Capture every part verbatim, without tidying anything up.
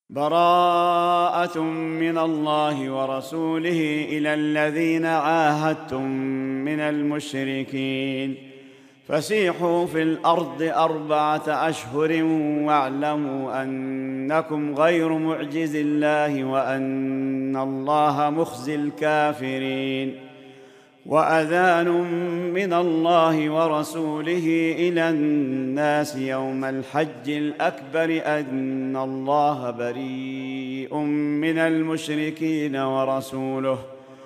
براءة من الله ورسوله إلى الذين عاهدتم من المشركين فسيحوا في الأرض أربعة أشهر واعلموا أنكم غير معجز الله وأن الله مخزي الكافرين. وأذان من الله ورسوله إلى الناس يوم الحج الأكبر أن الله بريء من المشركين ورسوله،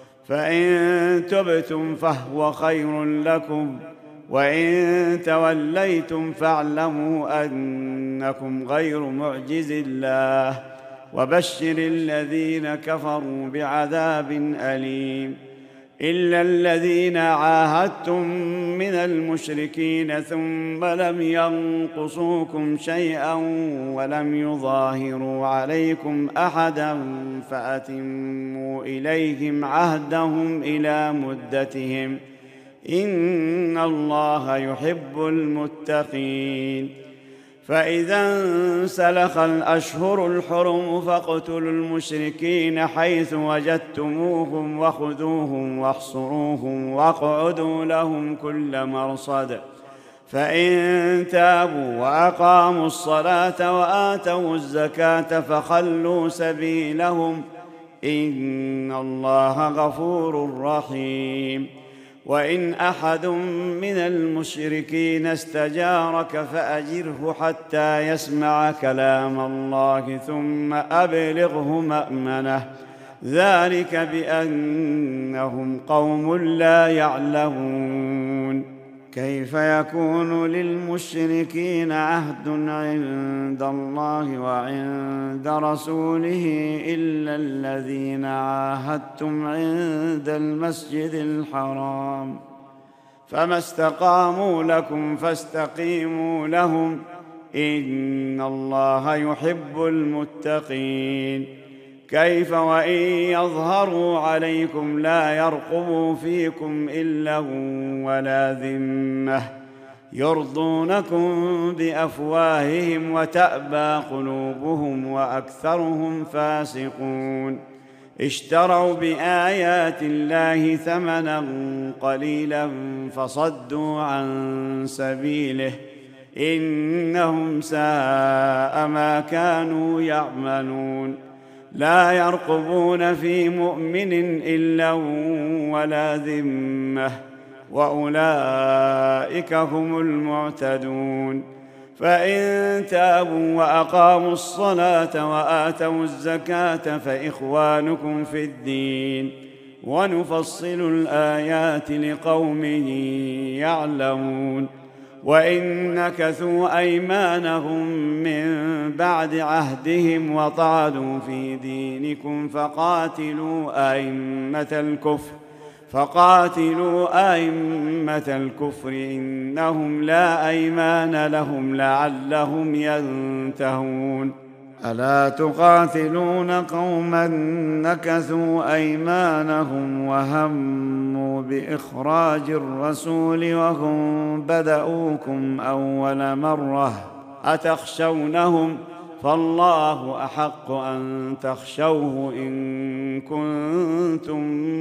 فإن تبتم فهو خير لكم، وإن توليتم فاعلموا أنكم غير معجز الله، وبشر الذين كفروا بعذاب أليم. إلا الذين عاهدتم من المشركين ثم لم ينقصوكم شيئا ولم يظاهروا عليكم أحدا فأتموا إليهم عهدهم إلى مدتهم، إن الله يحب المتقين. فإذا انسلخ الأشهر الحرم فاقتلوا المشركين حيث وجدتموهم وخذوهم واحصروهم واقعدوا لهم كل مرصد، فإن تابوا وأقاموا الصلاة وآتوا الزكاة فخلوا سبيلهم، إن الله غفور رحيم. وإن أحد من المشركين استجارك فأجره حتى يسمع كلام الله ثم أبلغه مأمنه، ذلك بأنهم قوم لا يعلمون. كيف يكون للمشركين عهد عند الله وعند رسوله إلا الذين عاهدتم عند المسجد الحرام، فما استقاموا لكم فاستقيموا لهم، إن الله يحب المتقين. كيف وإن يظهروا عليكم لا يرقبوا فيكم إلا ولا ذمة، يرضونكم بأفواههم وتأبى قلوبهم وأكثرهم فاسقون. اشتروا بآيات الله ثمنا قليلا فصدوا عن سبيله، إنهم ساء ما كانوا يعملون. لا يرقبون في مؤمن إلا ولا ذمة، وأولئك هم المعتدون. فإن تابوا وأقاموا الصلاة وآتوا الزكاة فإخوانكم في الدين، ونفصل الآيات لقوم يعلمون. وإن نكثوا أيمانهم من بعد عهدهم وطعنوا في دينكم فقاتلوا أئمة الكفر فقاتلوا أئمة الكفر إنهم لا أيمان لهم لعلهم ينتهون. ألا تقاتلون قوما نكثوا أيمانهم وهموا بإخراج الرسول وهم بدؤوكم أول مرة، أتخشونهم؟ فالله أحق أن تخشوه إن كنتم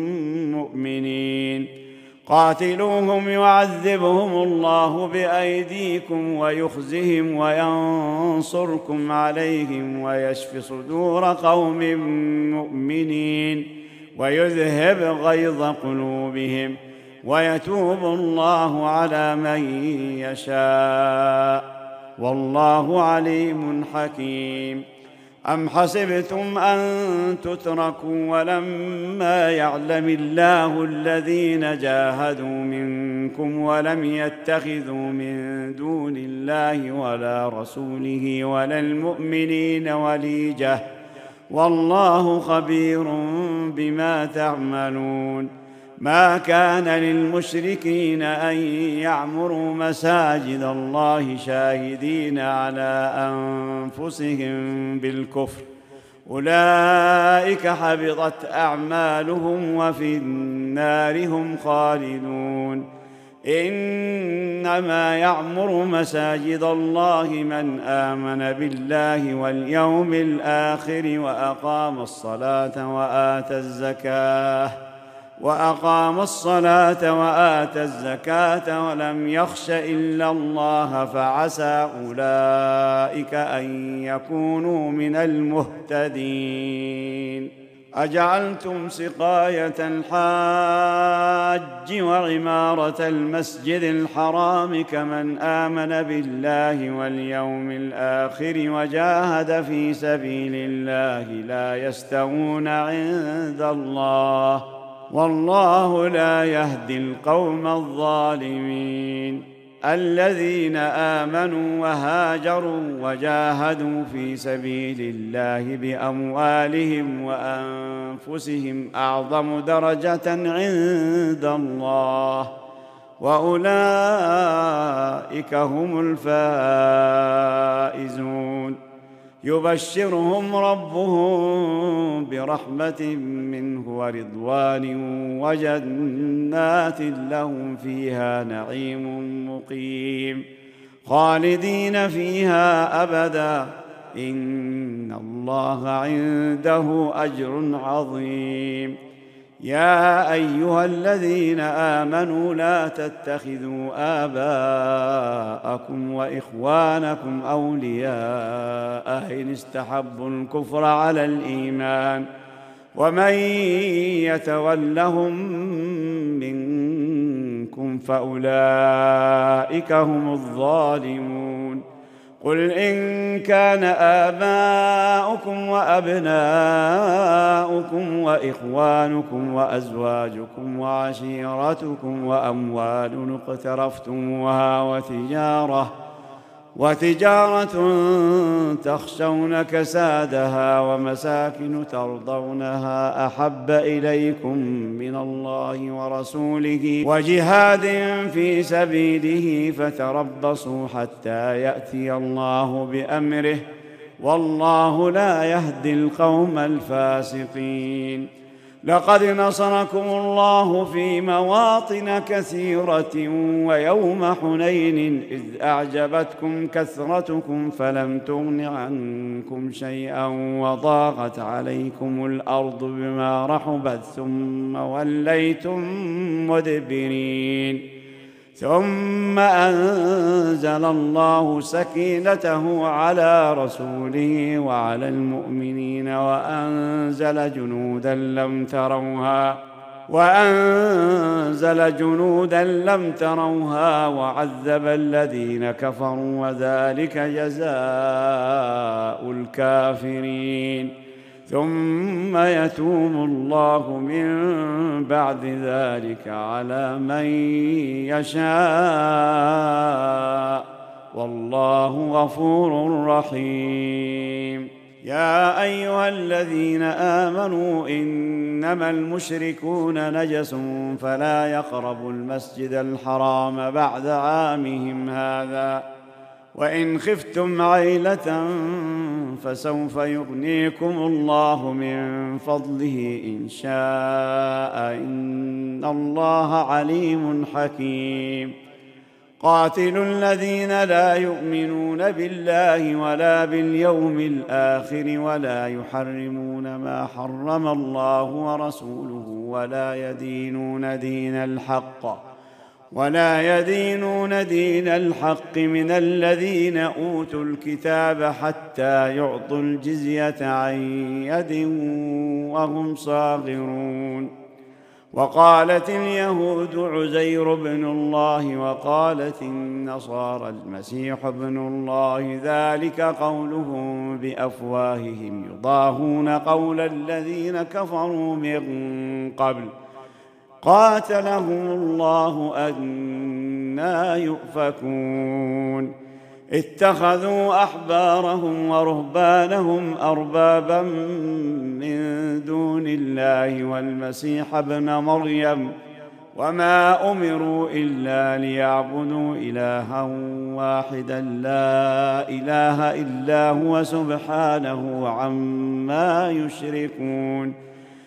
مؤمنين. قاتلوهم يعذبهم الله بأيديكم ويخزهم وينصركم عليهم ويشف صدور قوم مؤمنين ويذهب غيظ قلوبهم ويتوب الله على من يشاء، والله عليم حكيم. أم حسبتم أن تتركوا ولما يعلم الله الذين جاهدوا منكم ولم يتخذوا من دون الله ولا رسوله ولا المؤمنين وليجة، والله خبير بما تعملون. ما كان للمشركين أن يعمروا مساجد الله شاهدين على أنفسهم بالكفر، أولئك حبطت أعمالهم وفي النار هم خالدون. إنما يعمر مساجد الله من آمن بالله واليوم الآخر وأقام الصلاة وآتى الزكاة وأقام الصلاة وآتى الزكاة ولم يخش إلا الله فعسى أولئك أن يكونوا من المهتدين. أجعلتم سقاية الحاج وعمارة المسجد الحرام كمن آمن بالله واليوم الآخر وجاهد في سبيل الله لا يستوون عند الله والله لا يهدي القوم الظالمين. الذين آمنوا وهاجروا وجاهدوا في سبيل الله بأموالهم وأنفسهم أعظم درجة عند الله وأولئك هم الفائزون. يبشرهم ربهم برحمة منه ورضوان وجنات لهم فيها نعيم مقيم خالدين فيها أبدا إن الله عنده أجر عظيم. يا أيها الذين آمنوا لا تتخذوا آباءكم وإخوانكم أولياء إن استحبوا الكفر على الإيمان ومن يتولهم منكم فأولئك هم الظالمون. قل إن كان آباؤكم وأبناؤكم وإخوانكم وأزواجكم وعشيرتكم وأموال اقترفتموها وتجارة وتجارة تخشون كسادها ومساكن ترضونها أحب إليكم من الله ورسوله وجهاد في سبيله فتربصوا حتى يأتي الله بأمره والله لا يهدي القوم الفاسقين. لقد نصركم الله في مواطن كثيرة ويوم حنين إذ أعجبتكم كثرتكم فلم تغن عنكم شيئا وضاقت عليكم الأرض بما رحبت ثم وليتم مدبرين. ثم أنزل الله سكينته على رسوله وعلى المؤمنين وأنزل جنودا لم تروها وأنزل جنودا لم تروها وعذب الذين كفروا وذلك جزاء الكافرين. ثم يتوب الله من بعد ذلك على من يشاء والله غفور رحيم. يا أيها الذين آمنوا إنما المشركون نجس فلا يقربوا المسجد الحرام بعد عامهم هذا وإن خفتم عيلة فسوف يغنيكم الله من فضله إن شاء إن الله عليم حكيم. قاتلوا الذين لا يؤمنون بالله ولا باليوم الآخر ولا يحرمون ما حرم الله ورسوله ولا يدينون دين الحق ولا يدينون دين الحق من الذين أوتوا الكتاب حتى يعطوا الجزية عن يد وهم صاغرون. وقالت اليهود عزير بن الله وقالت النصارى المسيح ابن الله ذلك قولهم بأفواههم يضاهون قول الذين كفروا من قبل قاتلهم الله أنى يؤفكون. اتخذوا أحبارهم ورهبانهم أربابا من دون الله والمسيح ابن مريم وما أمروا إلا ليعبدوا إلها واحدا لا إله إلا هو سبحانه عما يشركون.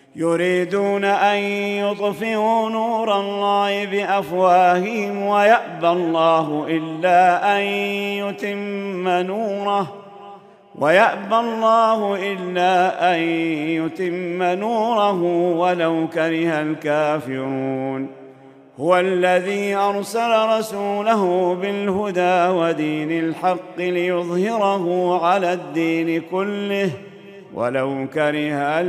يريدون أن يطفئوا نور الله بأفواههم ويأبى الله إلا أن يتم نوره ويأبى الله إلا أن يتم نوره ولو كره الكافرون. هو الذي أرسل رسوله بالهدى ودين الحق ليظهره على الدين كله ولو كره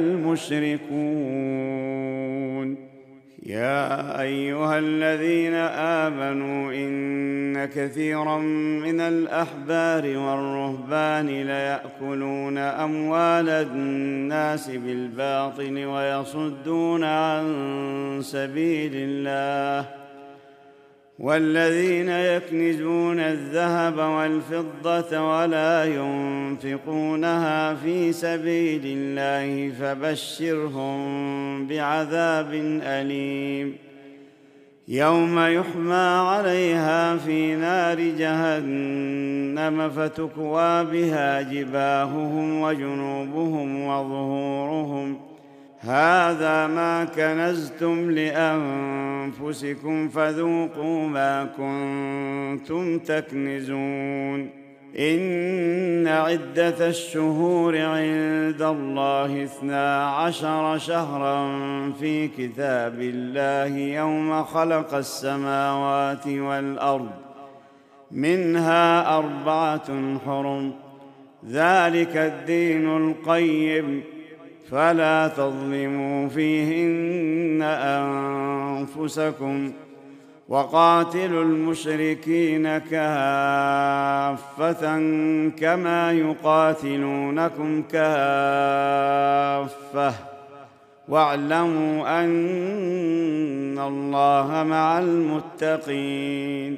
المشركون. يا أيها الذين آمنوا إن كثيرا من الأحبار والرهبان ليأكلون أموال الناس بالباطل ويصدون عن سبيل الله، والذين يكنزون الذهب والفضة ولا ينفقونها في سبيل الله فبشرهم بعذاب أليم يوم يحمى عليها في نار جهنم فتكوى بها جباههم وجنوبهم وظهورهم هذا ما كنزتم لأنفسكم فذوقوا ما كنتم تكنزون. إن عدة الشهور عند الله اثنا عشر شهرا في كتاب الله يوم خلق السماوات والأرض منها أربعة حرم ذلك الدين القيم فلا تظلموا فيهن أنفسكم وقاتلوا المشركين كافة كما يقاتلونكم كافة واعلموا أن الله مع المتقين.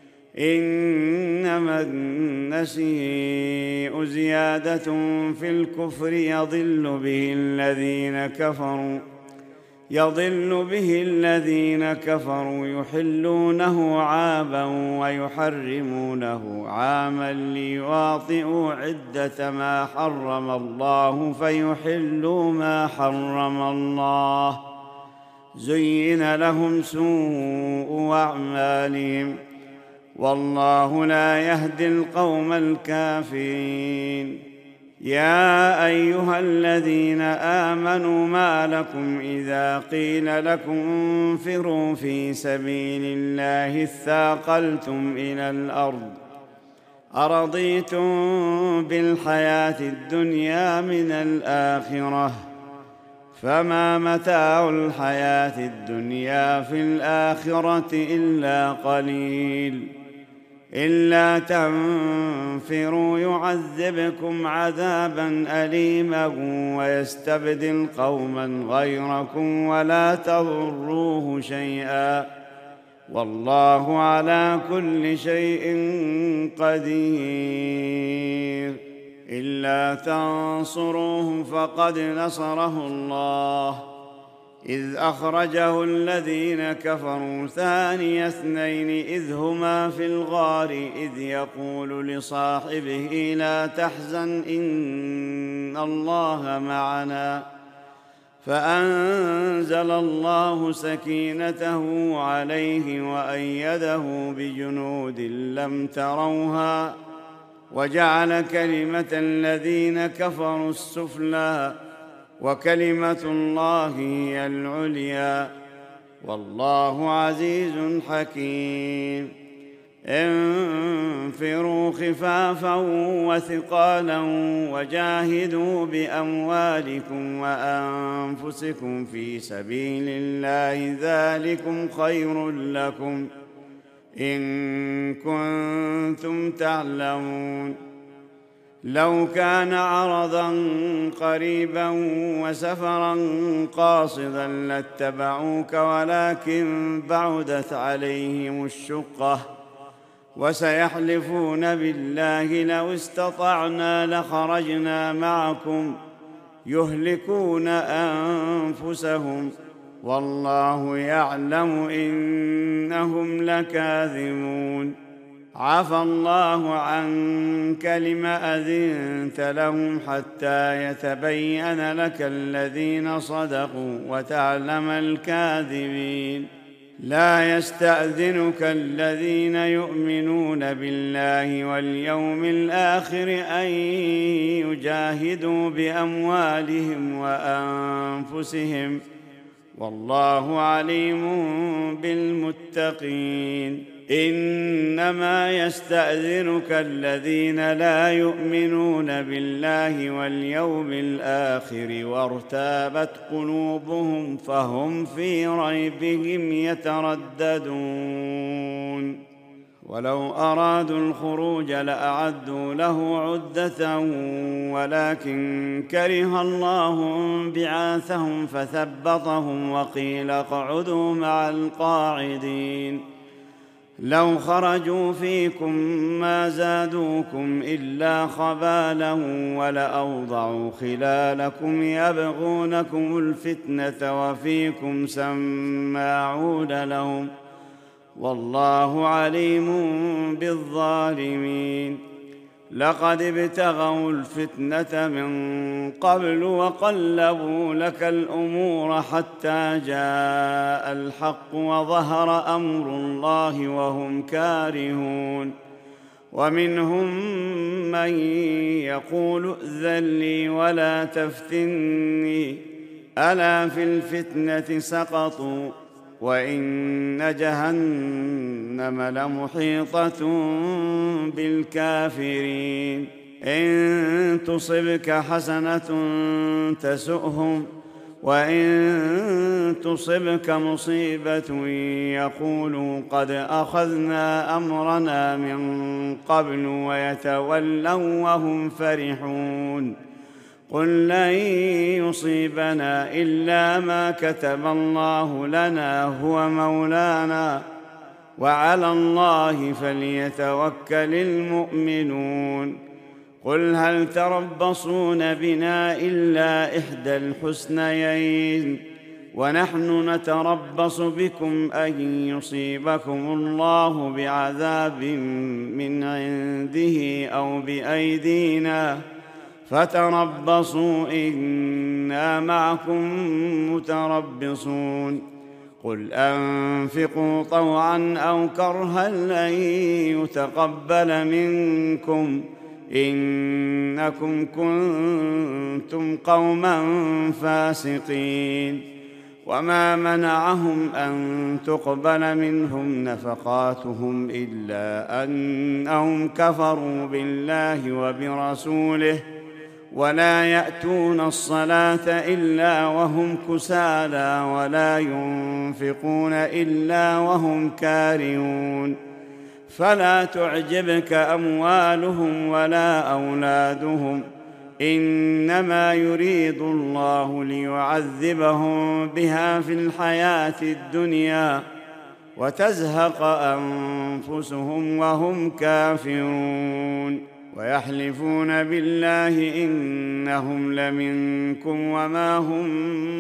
إنما النسيء زيادة في الكفر يضل به الذين كفروا يضل به الذين كفروا يحلونه عاما ويحرمونه عاما ليواطئوا عدة ما حرم الله فيحلوا ما حرم الله زين لهم سوء أعمالهم والله لا يهدي القوم الكافرين. يا أيها الذين آمنوا ما لكم إذا قيل لكم انفروا في سبيل الله اثاقلتم إلى الأرض أرضيتم بالحياة الدنيا من الآخرة فما متاع الحياة الدنيا في الآخرة إلا قليل. إلا تنفروا يعذبكم عذابا أليما ويستبدل قوما غيركم ولا تضروه شيئا والله على كل شيء قدير. إلا تنصروه فقد نصره الله إذ أخرجه الذين كفروا ثاني اثنين إذ هما في الغار إذ يقول لصاحبه لا تحزن إن الله معنا فأنزل الله سكينته عليه وأيده بجنود لم تروها وجعل كلمة الذين كفروا السفلى وكلمة الله هي العليا والله عزيز حكيم. انفروا خفافا وثقالا وجاهدوا بأموالكم وأنفسكم في سبيل الله ذلكم خير لكم إن كنتم تعلمون. لو كان عرضا قريبا وسفرا قاصدا لاتبعوك ولكن بعدت عليهم الشقة وسيحلفون بالله لو استطعنا لخرجنا معكم يهلكون أنفسهم والله يعلم إنهم لكاذبون. عفى الله عنك لم أذنت لهم حتى يتبين لك الذين صدقوا وتعلم الكاذبين. لا يستأذنك الذين يؤمنون بالله واليوم الآخر أن يجاهدوا بأموالهم وأنفسهم والله عليم بالمتقين. إنما يستأذنك الذين لا يؤمنون بالله واليوم الآخر وارتابت قلوبهم فهم في ريبهم يترددون. ولو أرادوا الخروج لأعدوا له عدة ولكن كره الله بعاثهم فثبطهم وقيل اقعدوا مع القاعدين. لو خرجوا فيكم ما زادوكم إلا خبالا ولأوضعوا خلالكم يبغونكم الفتنة وفيكم سماعون لهم والله عليم بالظالمين. لقد ابتغوا الفتنة من قبل وقلبوا لك الأمور حتى جاء الحق وظهر أمر الله وهم كارهون. ومنهم من يقول ائذن لي ولا تفتني ألا في الفتنة سقطوا وإن جهنم لمحيطة بالكافرين. إن تصبك حسنة تسؤهم وإن تصبك مصيبة يقولوا قد أخذنا أمرنا من قبل ويتولوا وهم فرحون. قل لن يصيبنا إلا ما كتب الله لنا هو مولانا وعلى الله فليتوكل المؤمنون. قل هل تربصون بنا إلا إحدى الحسنيين ونحن نتربص بكم أن يصيبكم الله بعذاب من عنده أو بأيدينا فتربصوا إنا معكم متربصون. قل أنفقوا طوعا أو كرها لن يتقبل منكم إنكم كنتم قوما فاسقين. وما منعهم أن تقبل منهم نفقاتهم إلا أنهم كفروا بالله وبرسوله ولا يأتون الصلاة إلا وهم كسالى ولا ينفقون إلا وهم كارهون. فلا تعجبك أموالهم ولا أولادهم إنما يريد الله ليعذبهم بها في الحياة الدنيا وتزهق أنفسهم وهم كافرون. ويحلفون بالله إنهم لمنكم وما هم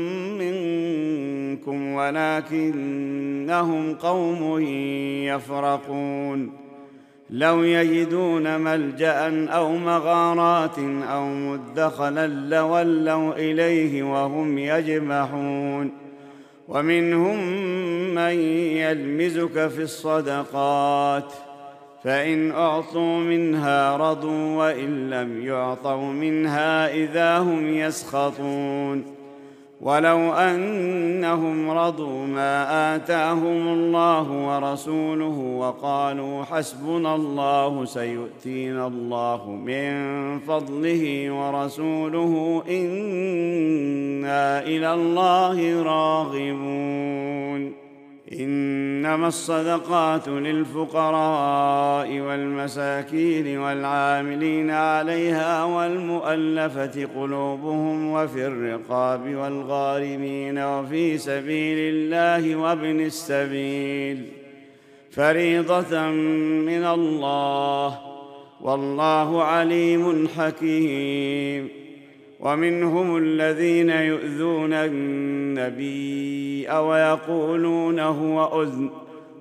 منكم ولكنهم قوم يفرقون. لو يجدون ملجأ أو مغارات أو مدخلا لولوا إليه وهم يجمحون. ومنهم من يلمزك في الصدقات فإن أعطوا منها رضوا وإن لم يعطوا منها إذا هم يسخطون. ولو أنهم رضوا ما آتاهم الله ورسوله وقالوا حسبنا الله سيؤتينا الله من فضله ورسوله إنا إلى الله راغبون. إنما الصدقات للفقراء والمساكين والعاملين عليها والمؤلفة قلوبهم وفي الرقاب والغارمين وفي سبيل الله وابن السبيل فريضة من الله والله عليم حكيم. ومنهم الذين يؤذون النبي ويقولون هو أذن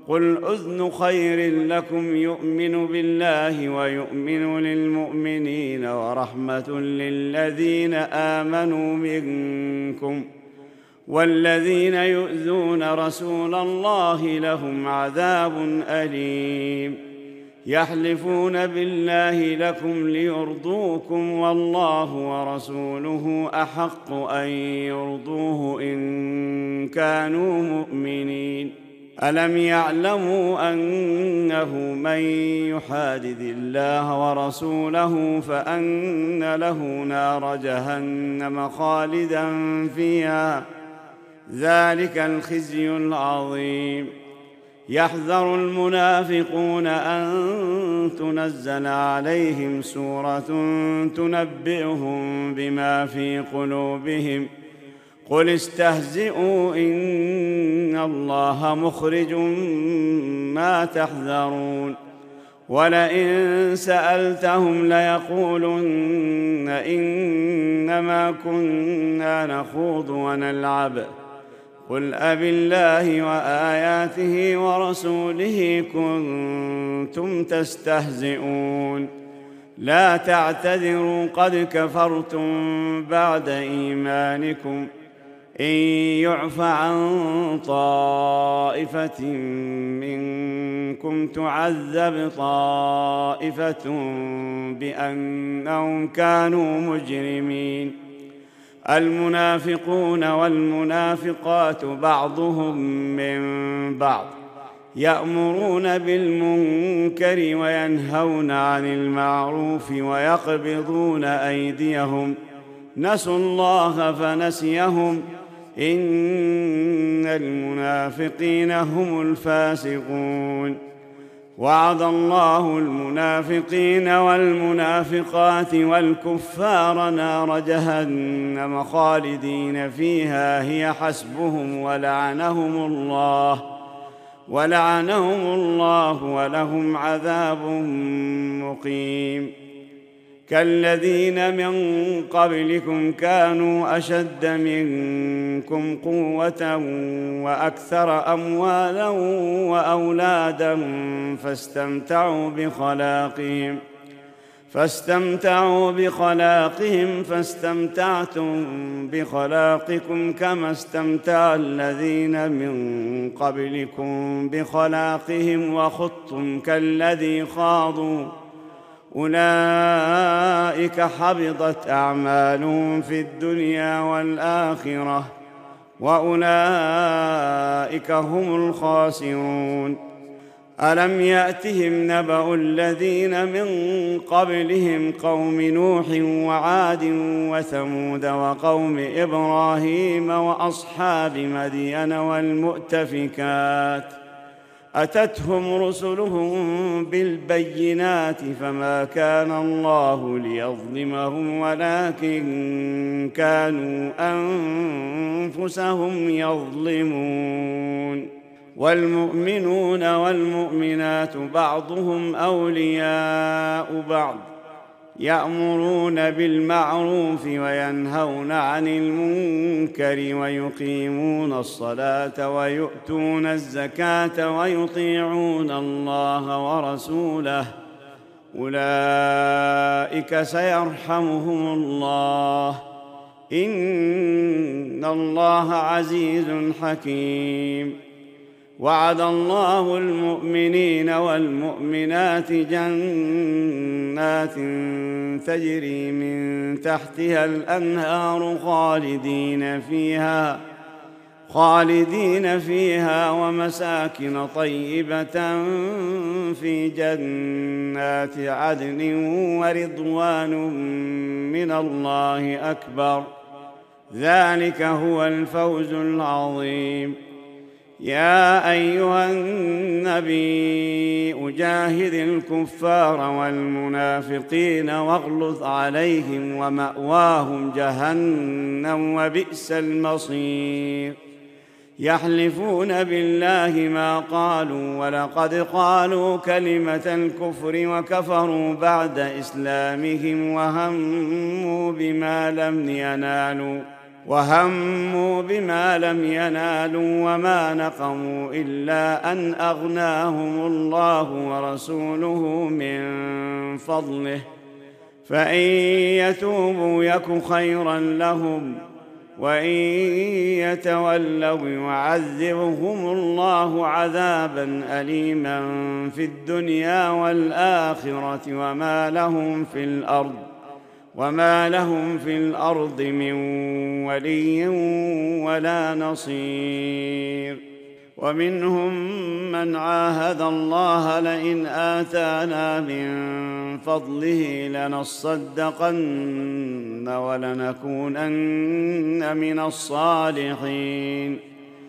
قل أذن خير لكم يؤمن بالله ويؤمن للمؤمنين ورحمة للذين آمنوا منكم، والذين يؤذون رسول الله لهم عذاب أليم. يحلفون بالله لكم ليرضوكم والله ورسوله أحق أن يرضوه إن كانوا مؤمنين. ألم يعلموا أنه من يحادد الله ورسوله فأن له نار جهنم خالدا فيها، ذلك الخزي العظيم. يحذر المنافقون أن تنزل عليهم سورة تنبئهم بما في قلوبهم، قل استهزئوا إن الله مخرج ما تحذرون. ولئن سألتهم ليقولن إنما كنا نخوض ونلعب، قل أبالله وآياته ورسوله كنتم تستهزئون، لا تعتذروا قد كفرتم بعد إيمانكم، إن يعف عن طائفة منكم تعذب طائفة بأنهم كانوا مجرمين. المنافقون والمنافقات بعضهم من بعض، يأمرون بالمنكر وينهون عن المعروف ويقبضون أيديهم، نسوا الله فنسيهم، إن المنافقين هم الفاسقون. وعد الله المنافقين والمنافقات والكفار نار جهنم خالدين فيها هي حسبهم ولعنهم الله ولعنهم الله ولهم عذاب مقيم. كالذين من قبلكم كانوا أشد منكم قوة وأكثر أموالا وأولادا فاستمتعوا بخلاقهم فاستمتعوا بخلاقهم فاستمتعتم بخلاقكم كما استمتع الذين من قبلكم بخلاقهم وخضتم كالذي خاضوا، أولئك حبطت أعمالهم في الدنيا والآخرة وأولئك هم الخاسرون. ألم يأتهم نبأ الذين من قبلهم قوم نوح وعاد وثمود وقوم إبراهيم وأصحاب مدين والمؤتفكات، أتتهم رسلهم بالبينات فما كان الله ليظلمهم ولكن كانوا أنفسهم يظلمون. والمؤمنون والمؤمنات بعضهم أولياء بعض، يأمرون بالمعروف وينهون عن المنكر ويقيمون الصلاة ويؤتون الزكاة ويطيعون الله ورسوله، أولئك سيرحمهم الله، إن الله عزيز حكيم. وعد الله المؤمنين والمؤمنات جنات تجري من تحتها الأنهار خالدين فيها خالدين فيها ومساكن طيبة في جنات عدن ورضوان من الله أكبر، ذلك هو الفوز العظيم. يا أيها النبي أجاهد الكفار والمنافقين واغلظ عليهم ومأواهم جهنم وبئس المصير. يحلفون بالله ما قالوا ولقد قالوا كلمة الكفر وكفروا بعد إسلامهم وهموا بما لم ينالوا وهموا بما لم ينالوا وما نقموا إلا أن أغناهم الله ورسوله من فضله فإن يتوبوا يك خيرا لهم وإن يتولوا يعذبهم الله عذابا أليما في الدنيا والآخرة وما لهم في الأرض وما لهم في الأرض من ولي ولا نصير. ومنهم من عاهد الله لئن آتانا من فضله لنصدقن ولنكونن من الصالحين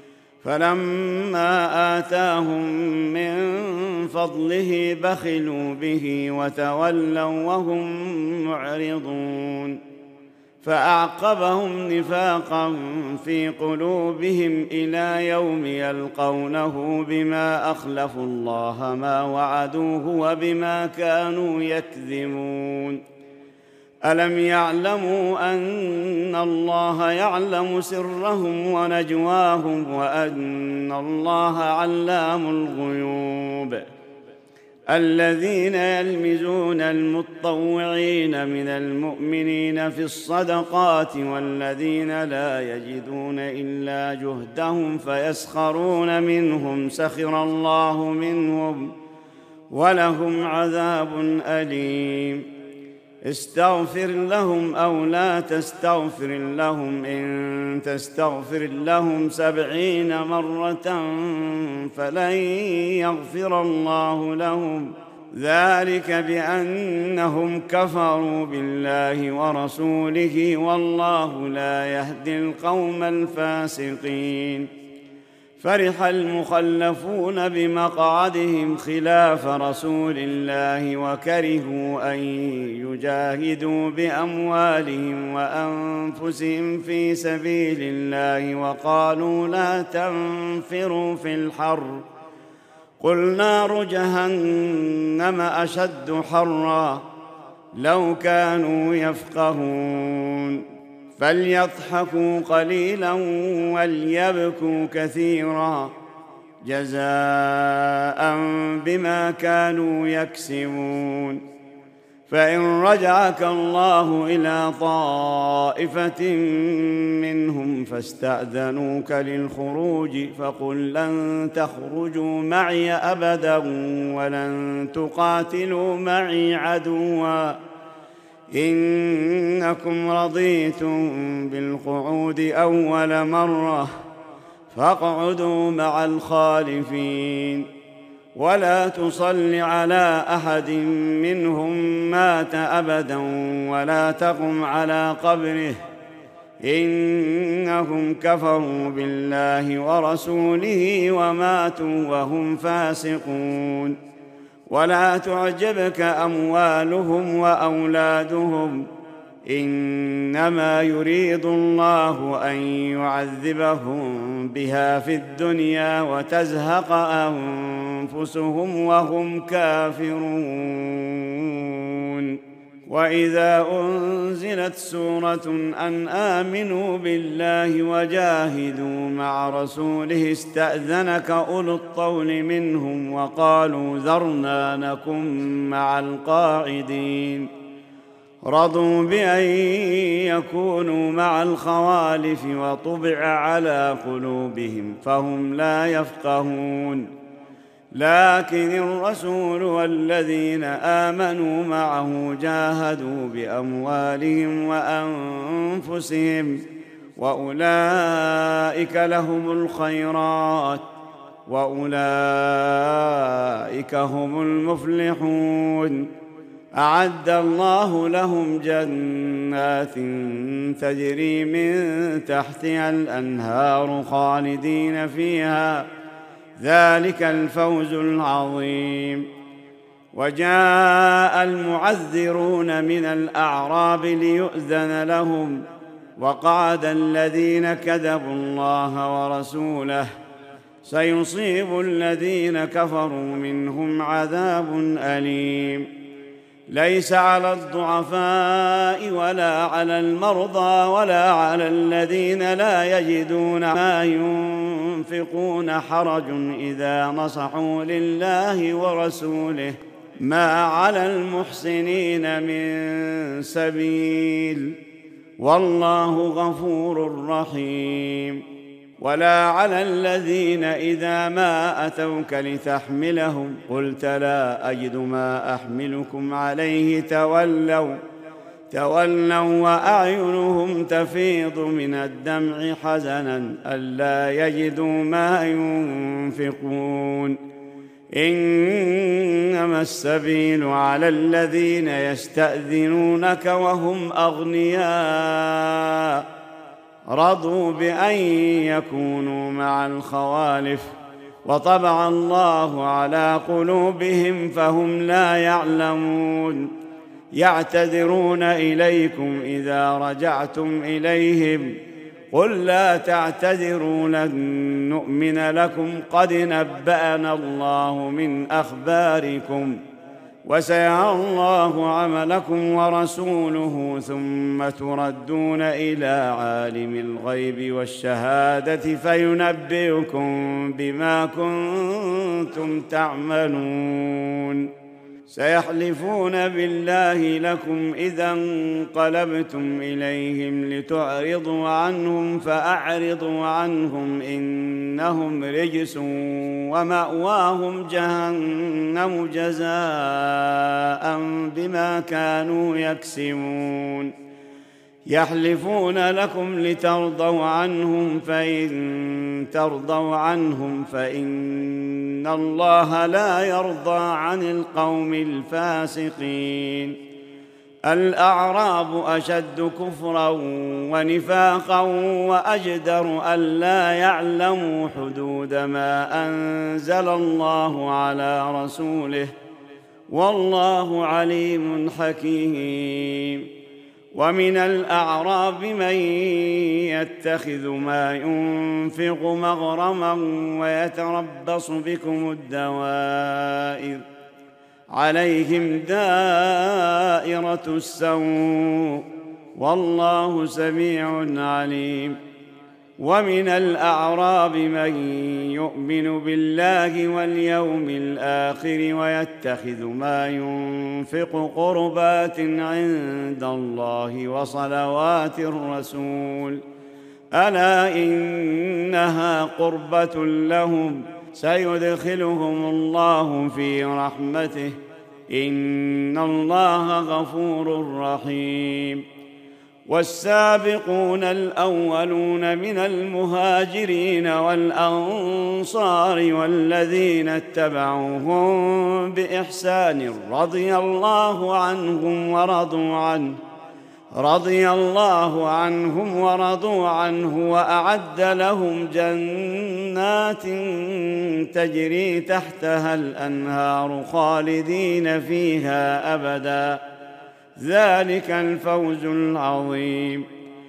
فلما آتاهم من فضله بخلوا به وتولوا وهم معرضون فأعقبهم نفاقا في قلوبهم إلى يوم يلقونه بما أخلفوا الله ما وعدوه وبما كانوا يكذبون. ألم يعلموا أن الله يعلم سرهم ونجواهم وأن الله علام الغيوب. الذين يلمزون المطوعين من المؤمنين في الصدقات والذين لا يجدون إلا جهدهم فيسخرون منهم سخر الله منهم ولهم عذاب أليم. استغفر لهم أو لا تستغفر لهم إن تستغفر لهم سبعين مرة فلن يغفر الله لهم ذلك بأنهم كفروا بالله ورسوله والله لا يهدي القوم الفاسقين. فرح المخلفون بمقعدهم خلاف رسول الله وكرهوا أن يجاهدوا بأموالهم وأنفسهم في سبيل الله وقالوا لا تنفروا في الحر قل نار جهنم أشد حرا لو كانوا يفقهون. فليضحكوا قليلا وليبكوا كثيرا جزاء بما كانوا يكسبون. فإن رجعك الله إلى طائفة منهم فاستأذنوك للخروج فقل لن تخرجوا معي أبدا ولن تقاتلوا معي عدوا إنكم رضيتم بالقعود أول مرة فاقعدوا مع الخالفين ولا تصل على أحد منهم مات أبدا ولا تقم على قبره إنهم كفروا بالله ورسوله وماتوا وهم فاسقون. ولا تعجبك أموالهم وأولادهم إنما يريد الله أن يعذبهم بها في الدنيا وتزهق أنفسهم وهم كافرون. وإذا أنزلت سورة أن آمنوا بالله وجاهدوا مع رسوله استأذنك أولو الطول منهم وقالوا ذرنا نكن مع القاعدين رضوا بأن يكونوا مع الخوالف وطبع على قلوبهم فهم لا يفقهون. لكن الرسول والذين آمنوا معه جاهدوا بأموالهم وأنفسهم وأولئك لهم الخيرات وأولئك هم المفلحون. أعد الله لهم جنات تجري من تحتها الأنهار خالدين فيها ذلك الفوز العظيم. وجاء المعذرون من الأعراب ليؤذن لهم وقعد الذين كذبوا الله ورسوله سيصيب الذين كفروا منهم عذاب أليم. ليس على الضعفاء ولا على المرضى ولا على الذين لا يجدون ما ينفقون حرج إذا نصحوا لله ورسوله ما على المحسنين من سبيل والله غفور رحيم. ولا على الذين إذا ما أتوك لتحملهم قلت لا أجد ما أحملكم عليه تولوا تولوا وأعينهم تفيض من الدمع حزنا ألا يجدوا ما ينفقون إنما السبيل على الذين يستأذنونك وهم أغنياء رضوا بأن يكونوا مع الخوالف وطبع الله على قلوبهم فهم لا يعلمون. يعتذرون إليكم إذا رجعتم إليهم قل لا تعتذروا لن نؤمن لكم قد نبأنا الله من أخباركم وسيرى الله عملكم ورسوله ثم تردون إلى عالم الغيب والشهادة فينبئكم بما كنتم تعملون. سيحلفون بالله لكم إذا انقلبتم إليهم لتعرضوا عنهم فأعرضوا عنهم إنهم رجس ومأواهم جهنم جزاء بما كانوا يكسبون. يحلفون لكم لترضوا عنهم فإن ترضوا عنهم فإن الله لا يرضى عن القوم الفاسقين. الأعراب أشد كفرا ونفاقا وأجدر ألا يعلموا حدود ما أنزل الله على رسوله والله عليم حكيم. ومن الأعراب من يتخذ ما ينفق مغرما ويتربص بكم الدوائر عليهم دائرة السوء والله سميع عليم. ومن الأعراب من يؤمن بالله واليوم الآخر ويتخذ ما ينفق قربات عند الله وصلوات الرسول ألا إنها قربة لهم سيدخلهم الله في رحمته إن الله غفور رحيم. والسابقون الأولون من المهاجرين والأنصار والذين اتبعوهم بإحسان رضي الله عنهم ورضوا عنه رضي الله عنهم ورضوا عنه وأعد لهم جنات تجري تحتها الأنهار خالدين فيها أبداً ذلك الفوز العظيم.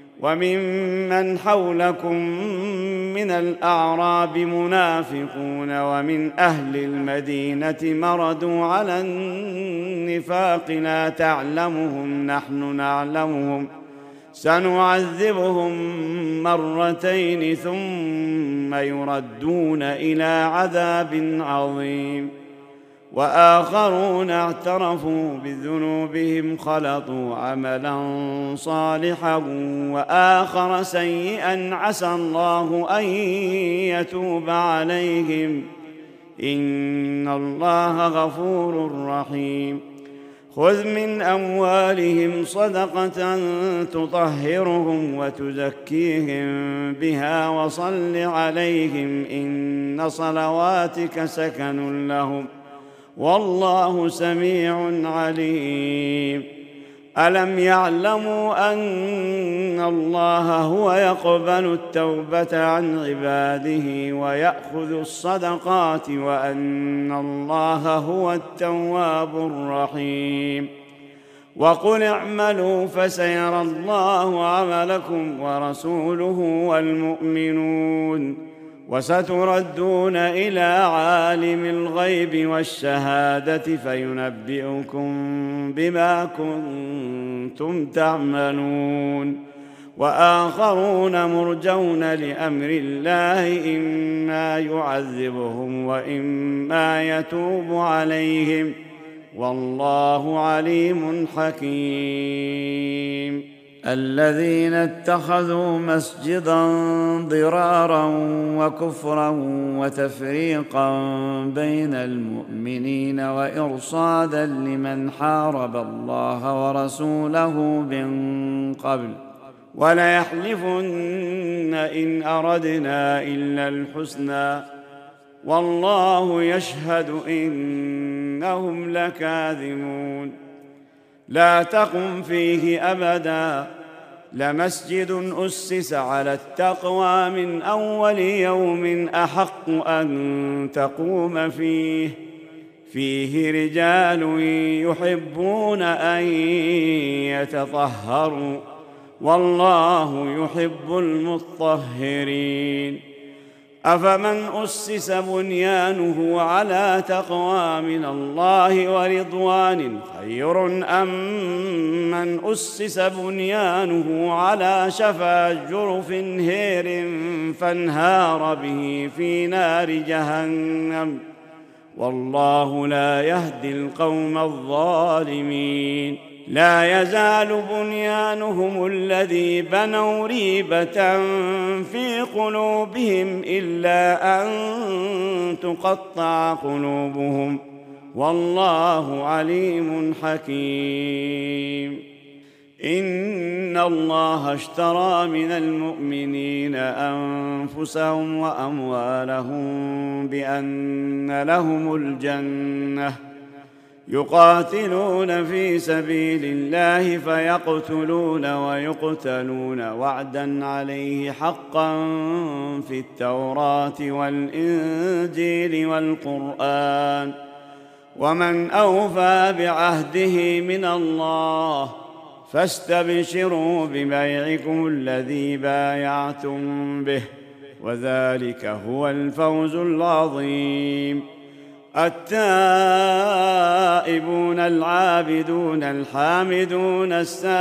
وممن حولكم من الأعراب منافقون ومن أهل المدينة مردوا على النفاق لا تعلمهم نحن نعلمهم سنعذبهم مرتين ثم يردون إلى عذاب عظيم. وآخرون اعترفوا بذنوبهم خلطوا عملا صالحا وآخر سيئا عسى الله أن يتوب عليهم إن الله غفور رحيم. خذ من أموالهم صدقة تطهرهم وتزكيهم بها وصل عليهم إن صلواتك سكن لهم والله سميع عليم. ألم يعلموا أن الله هو يقبل التوبة عن عباده ويأخذ الصدقات وأن الله هو التواب الرحيم. وقل اعملوا فسيرى الله عملكم ورسوله والمؤمنون وستردون إلى عالم الغيب والشهادة فينبئكم بما كنتم تعملون. وآخرون مرجون لأمر الله إما يعذبهم وإما يتوب عليهم والله عليم حكيم. الذين اتخذوا مسجدا ضرارا وكفرا وتفريقا بين المؤمنين وإرصادا لمن حارب الله ورسوله من قبل وليحلفن إن أردنا إلا الحسنى والله يشهد إنهم لكاذبون. لا تقم فيه أبدا لمسجد أسس على التقوى من أول يوم أحق أن تقوم فيه فيه رجال يحبون أن يتطهروا والله يحب المطهرين. أفمن أسس بنيانه على تقوى من الله ورضوان خير أم من أسس بنيانه على شفا جرف هير فانهار به في نار جهنم والله لا يهدي القوم الظالمين. لا يزال بنيانهم الذي بنوا ريبة في قلوبهم إلا أن تقطع قلوبهم والله عليم حكيم. إن الله اشترى من المؤمنين أنفسهم وأموالهم بأن لهم الجنة يقاتلون في سبيل الله فيقتلون ويقتلون وعدا عليه حقا في التوراة والإنجيل والقرآن ومن أوفى بعهده من الله فاستبشروا ببيعكم الذي بايعتم به وذلك هو الفوز العظيم. التائبون العابدون الحامدون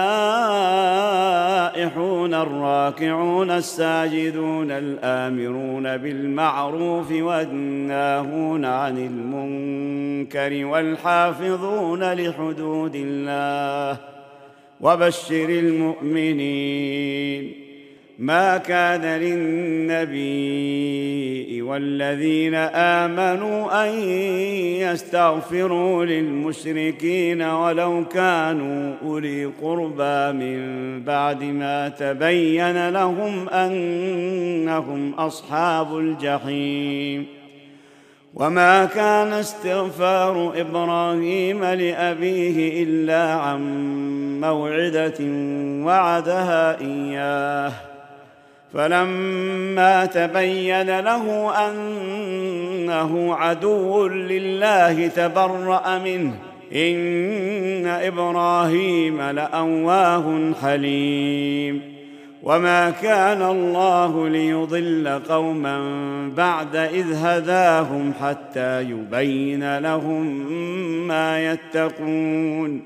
السائحون الراكعون الساجدون الآمرون بالمعروف والناهون عن المنكر والحافظون لحدود الله وبشر المؤمنين. ما كان للنبي والذين آمنوا أن يستغفروا للمشركين ولو كانوا أولي قربى من بعد ما تبين لهم أنهم أصحاب الجحيم. وما كان استغفار إبراهيم لأبيه إلا عن موعدة وعدها إياه فلما تبين له أنه عدو لله تبرأ منه إن إبراهيم لأواه حليم. وما كان الله ليضل قوما بعد إذ هداهم حتى يبين لهم ما يتقون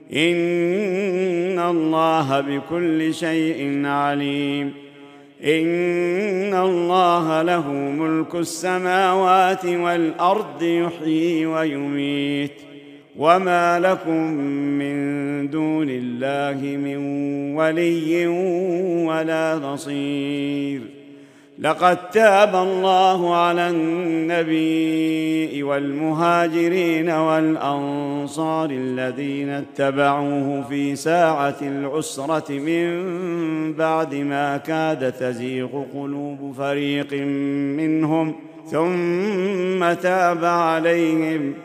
إن الله بكل شيء عليم. إن الله له ملك السماوات والأرض يحيي ويميت وما لكم من دون الله من ولي ولا نصير. لقد تاب الله على النبي والمهاجرين والأنصار الذين اتبعوه في ساعة العسرة من بعد ما كاد تزيغ قلوب فريق منهم ثم تاب عليهم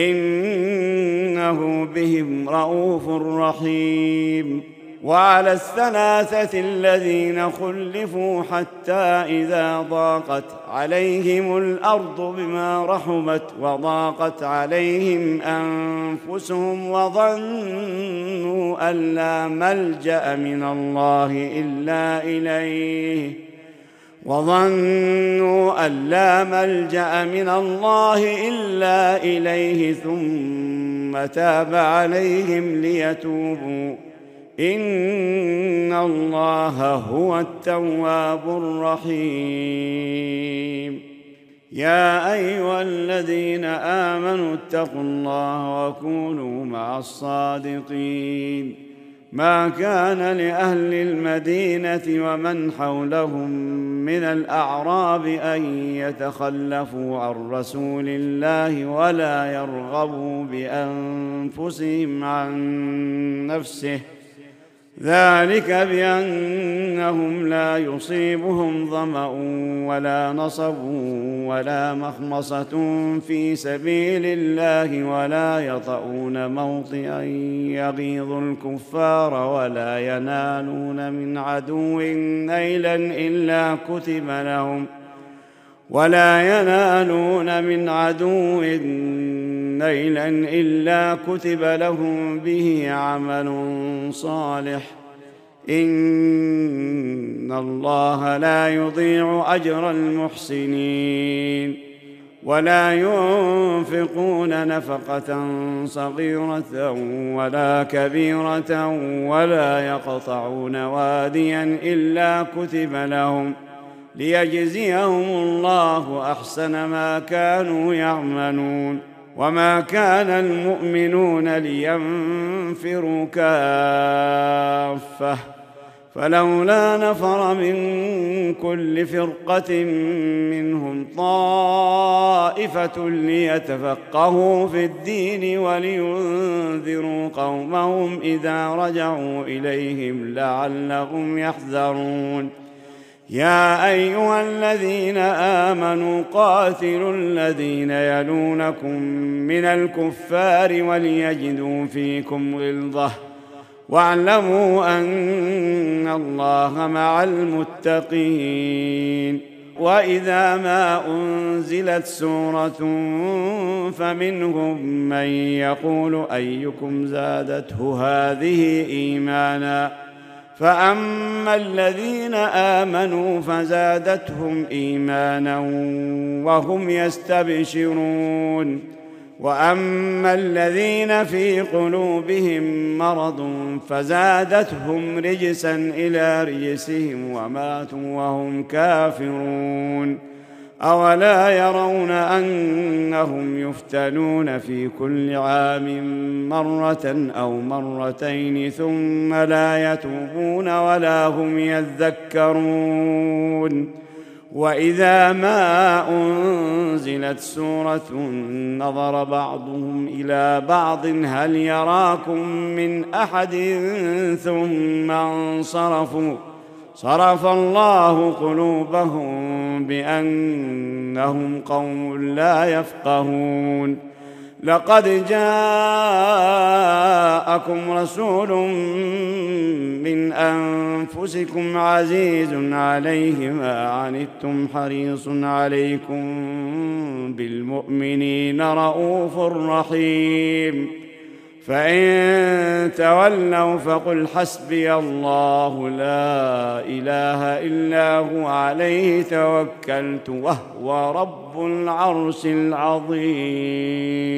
إنه بهم رءوف رحيم. وعلى الثلاثة الذين خلفوا حتى إذا ضاقت عليهم الأرض بما رحبت وضاقت عليهم أنفسهم وظنوا أن لا ملجأ من الله إلا إليه وظنوا أن لا ملجأ من الله إلا إليه ثم تاب عليهم ليتوبوا إن الله هو التواب الرحيم. يا أيها الذين آمنوا اتقوا الله وكونوا مع الصادقين. ما كان لأهل المدينة ومن حولهم من الأعراب أن يتخلفوا عن رسول الله ولا يرغبوا بأنفسهم عن نفسه، ذلك بأنهم لا يصيبهم ظمأ ولا نصب ولا مخمصة في سبيل الله ولا يطؤون موطئا يغيظ الكفار ولا ينالون من عدو نيلا إلا كتب لهم ولا ينالون من عدو نيلا إلا كتب لهم به عمل صالح إن الله لا يضيع أجر المحسنين. ولا ينفقون نفقة صغيرة ولا كبيرة ولا يقطعون واديا إلا كتب لهم ليجزيهم الله أحسن ما كانوا يعملون. وما كان المؤمنون لينفروا كافة فلولا نفر من كل فرقة منهم طائفة ليتفقهوا في الدين ولينذروا قومهم إذا رجعوا إليهم لعلهم يحذرون. يا أيها الذين آمنوا قاتلوا الذين يلونكم من الكفار وليجدوا فيكم غلظة واعلموا أن الله مع المتقين. وإذا ما أنزلت سورة فمنهم من يقول أيكم زادته هذه إيمانا فأما الذين آمنوا فزادتهم إيمانا وهم يستبشرون وأما الذين في قلوبهم مرض فزادتهم رجسا إلى رجسهم وماتوا وهم كافرون. أولا يرون أنهم يفتنون في كل عام مرة أو مرتين ثم لا يتوبون ولا هم يذكرون. وإذا ما أنزلت سورة نظر بعضهم إلى بعض هل يراكم من أحد ثم انصرفوا صرف الله قلوبهم بأنهم قوم لا يفقهون. لقد جاءكم رسول من أنفسكم عزيز عليه ما عنتم حريص عليكم بالمؤمنين رؤوف رحيم. فإن تولوا فقل حسبي الله لا إله إلا هو عليه توكلت وهو رب العرش العظيم.